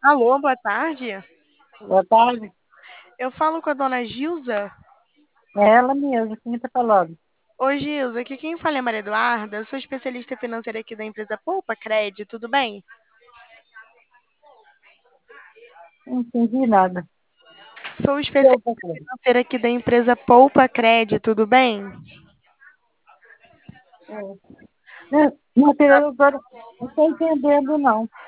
Alô, boa tarde. Boa tarde. Eu falo com a dona Gilza. É ela mesma, quem está falando? Oi, Gilza, aqui quem fala é Maria Eduarda. Eu sou especialista financeira aqui da empresa Poupa Crédito, tudo bem? Não entendi nada. Sou Eu, especialista financeira aqui da empresa Poupa Crédito, tudo bem? não, eu agora não estou entendendo, não.